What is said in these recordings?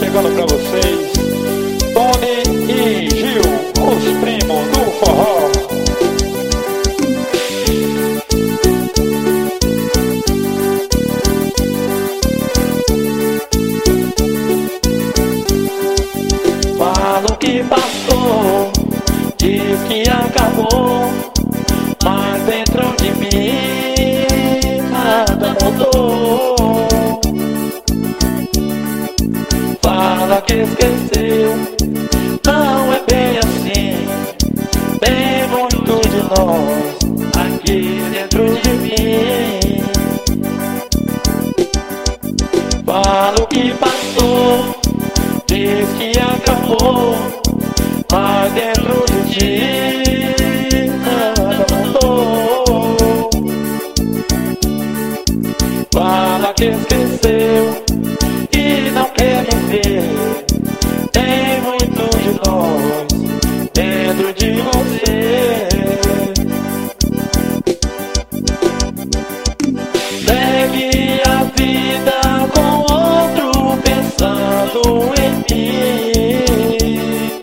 entregando pra vocês Tony e Gil, os primos do forró. Fala o que passou, diz que acabou, mas dentro de mim nada mudou. Fala que esqueceu, não é bem assim, tem muito de nós aqui dentro de mim. Fala o que passou, diz que acabou, mas dentro de ti nada mudou. Fala que esqueceu e não quer me ver, tem muito de nós dentro de você. Segue a vida com outro pensando em mim.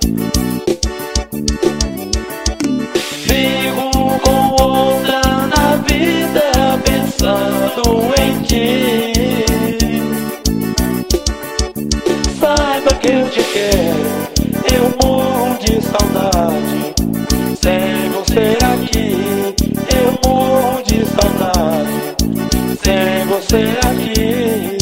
Vivo com outra na vida pensando em ti. Saiba que eu te quero, eu morro de saudade. Sem você aqui, eu morro de saudade. Sem você aqui.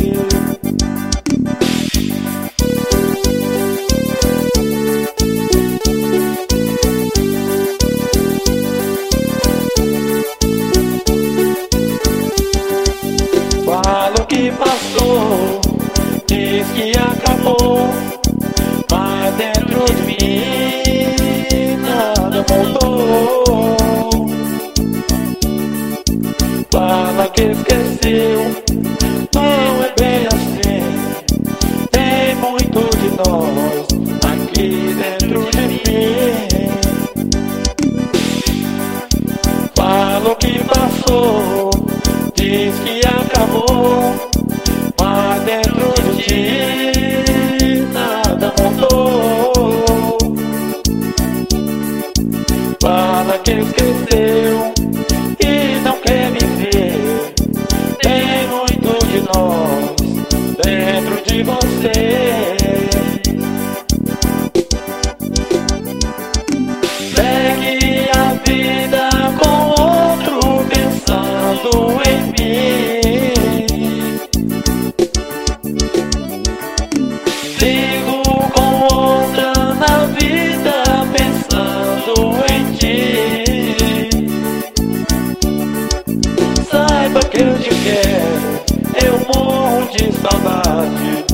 Fala o que passou, diz que acabou, mas dentro de mim nada mudou. Fala que esqueceu, não é bem assim, tem muito de nós aqui dentro de mim. Fala o que passou, diz que acabou, mas dentro de ti nada mudou. Fala que esqueceu e não quer me ver, tem muito de nós dentro de você. Segue a vida com outro pensando em mim. Sigo com outra na vida pensando em ti. Saiba que eu te quero, eu morro de saudade.